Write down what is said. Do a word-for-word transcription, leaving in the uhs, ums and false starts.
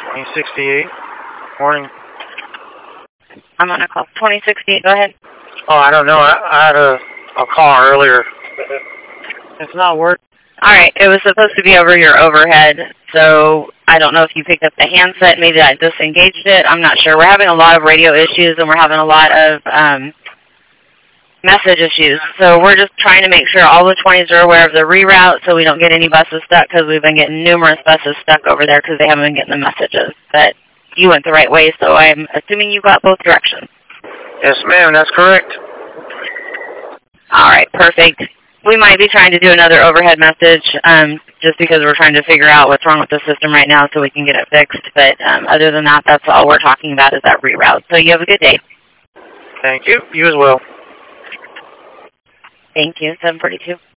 twenty sixty-eight. Morning. I'm on a call. twenty sixty-eight, go ahead. Oh, I don't know. I, I had a, a call earlier. It's not working. All right. It was supposed to be over your overhead, so I don't know if you picked up the handset. Maybe I disengaged it. I'm not sure. We're having a lot of radio issues, and we're having a lot of um, message issues. So we're just trying to make sure all the twenties are aware of the reroute so we don't get any buses stuck, because we've been getting numerous buses stuck over there because they haven't been getting the messages. But you went the right way, so I'm assuming you got both directions. Yes, ma'am. That's correct. All right. Perfect. We might be trying to do another overhead message um, just because we're trying to figure out what's wrong with the system right now so we can get it fixed. But um, other than that, that's all we're talking about is that reroute. So you have a good day. Thank you. You as well. Thank you. seven forty-two.